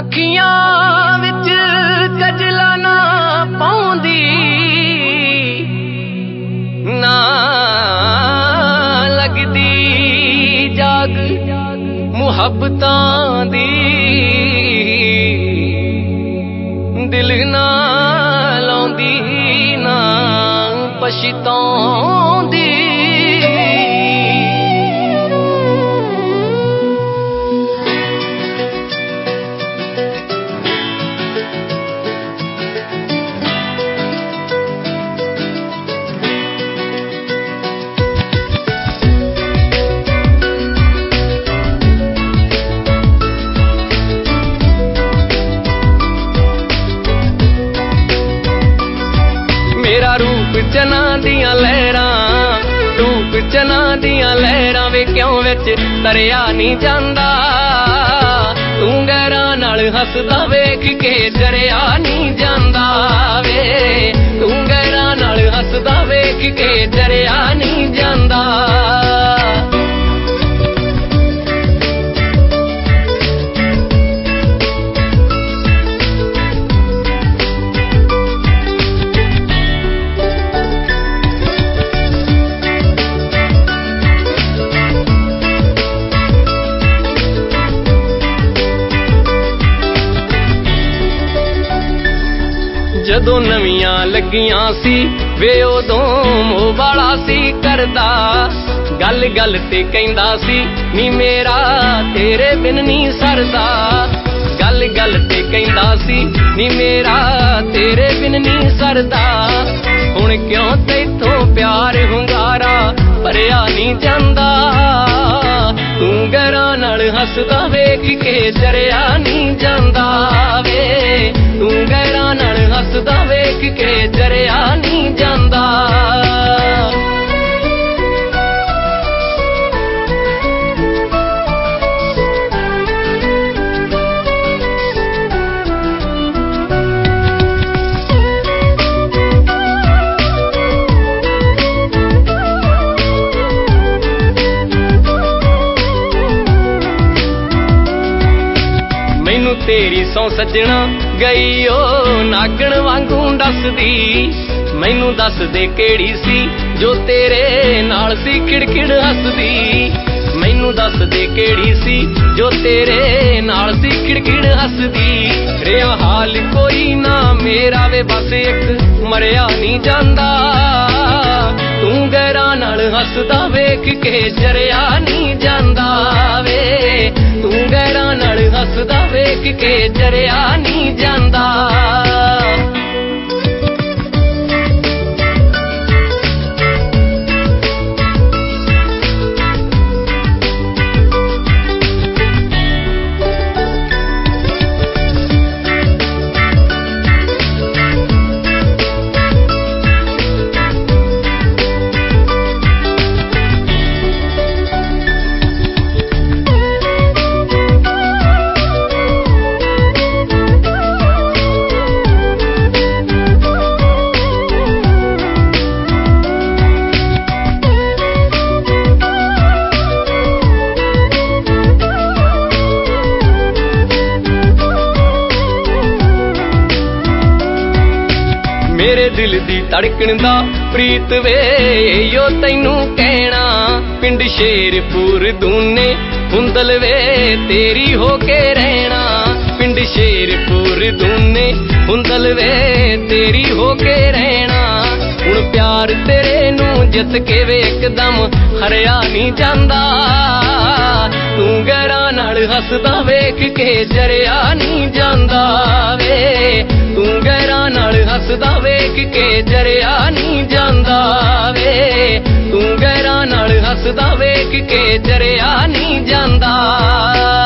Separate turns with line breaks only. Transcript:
ਅੱਖੀਆਂ ਵਿੱਚ ਕਜਲਾ ਨਾ ਪਾਉਂਦੀ, ਨਾ ਲੱਗਦੀ ਜਾਗ ਮੁਹੱਬਤਾਂ ਦੀ। ਦਿਲ ਨਾ ਲਾਉਂਦੀ ਨਾ ਪਛਤਾਉਂਦੀ। मेरा रूप चना दियां लहरां, रूप चना दियां लहरां वे क्यों विच तरिया नहीं जांदा। तू गैरां नाल हसदा वेख के जरिया नहीं जांदा वे। तू गैरां नाल हसदा वेख के जरिया नहीं जांदा। ਜਦੋਂ ਨਵੀਆਂ ਲੱਗੀਆਂ ਸੀ ਵੇ ਉਦੋਂ ਮੋਹ ਵਾਲਾ ਸੀ ਕਰਦਾ। ਗੱਲ ਗੱਲ ਤੇ ਕਹਿੰਦਾ ਸੀ ਨੀ ਮੇਰਾ ਤੇਰੇ ਬਿਨ ਨਹੀਂ ਸਰਦਾ। ਗੱਲ ਗੱਲ ਤੇ ਕਹਿੰਦਾ ਸੀ ਨੀ ਮੇਰਾ ਤੇਰੇ ਬਿਨ ਨਹੀਂ ਸਰਦਾ। ਹੁਣ ਕਿਉਂ ਤੈਥੋਂ ਪਿਆਰ ਹੁੰਗਾਰਾ ਭਰਿਆ ਨਹੀਂ ਜਾਂਦਾ। ਤੂੰ ਗੈਰਾਂ ਨਾਲ ਹੱਸਦਾ ਵੇਖ ਕੇ ਜਰਿਆ ਨਹੀਂ ਜਾਂਦਾ ਵੇ। ਤੂੰ ਗੈਰਾਂ ਨਾਲ ਹੱਸਦਾ ਵੇਖ ਕੇ ਜਰਿਆ ਨਹੀਂ ਜਾਂਦਾ। ਮੈਨੂੰ ਤੇਰੀ ਸੌ ਸੱਜਣਾ ਗਈ ਓ ਨਾਗਣ ਵਾਂਗੂ ਦੱਸਦੀ। ਮੈਨੂੰ ਦੱਸ ਦੇ ਕਿਹੜੀ ਸੀ ਜੋ ਤੇਰੇ ਨਾਲ ਸੀ ਖਿੜਖਿੜ ਹੱਸਦੀ। ਮੈਨੂੰ ਦੱਸ ਦੇ ਕਿਹੜੀ ਸੀ ਜੋ ਤੇਰੇ ਨਾਲ ਸੀ ਖਿੜਖਿੜ ਹੱਸਦੀ। ਰਿਹਾ ਹਾਲ ਕੋਈ ਨਾ ਮੇਰਾ ਵੇ ਬਸ ਇੱਕ ਮਰਿਆ ਨਹੀਂ ਜਾਂਦਾ। ਤੂੰ ਗੈਰਾਂ ਨਾਲ ਹੱਸਦਾ ਵੇਖ ਕੇ ਜਰਿਆ ਨਹੀਂ ਜਾਂਦਾ ਵੇ। ਤੂੰ ਗੈਰਾਂ ਨਾਲ ਹੱਸਦਾ ਵੇਖ ਕੇ ਜਰਿਆ ਨਹੀਂ ਜਾਂਦਾ। ਮੇਰੇ ਦਿਲ ਦੀ ਧੜਕਣ ਦਾ ਪ੍ਰੀਤ ਵੇ ਯੋ ਤੈਨੂੰ ਕਹਿਣਾ। ਪਿੰਡ ਸ਼ੇਰਪੁਰ ਦੂਨੇ ਹੁੰਦਲ ਵੇ ਤੇਰੀ ਹੋ ਕੇ ਰਹਿਣਾ। ਪਿੰਡ ਸ਼ੇਰਪੁਰ ਦੂਨੇ ਹੁੰਦਲ ਵੇ ਤੇਰੀ ਹੋ ਕੇ ਰਹਿਣਾ। ਹੁਣ ਪਿਆਰ ਤੇਰੇ ਨੂੰ ਜਿੱਤ ਕੇ ਵੇ ਇੱਕਦਮ ਹਰਿਆ ਨਹੀਂ ਜਾਂਦਾ। ਤੂੰ ਗੈਰਾਂ ਨਾਲ ਹੱਸਦਾ ਵੇਖ ਕੇ ਜਰਿਆ ਨਹੀਂ ਜਾਂਦਾ ਵੇ। ਤੂੰ ਗੈਰਾਂ ਨਾਲ ਹੱਸਦਾ ਵੇਖ ਕੇ ਜਰਿਆ ਨਹੀਂ ਜਾਂਦਾ ਵੇ। ਤੂੰ ਗੈਰਾਂ ਨਾਲ ਹੱਸਦਾ ਵੇਖ ਕੇ ਜਰਿਆ ਨਹੀਂ ਜਾਂਦਾ।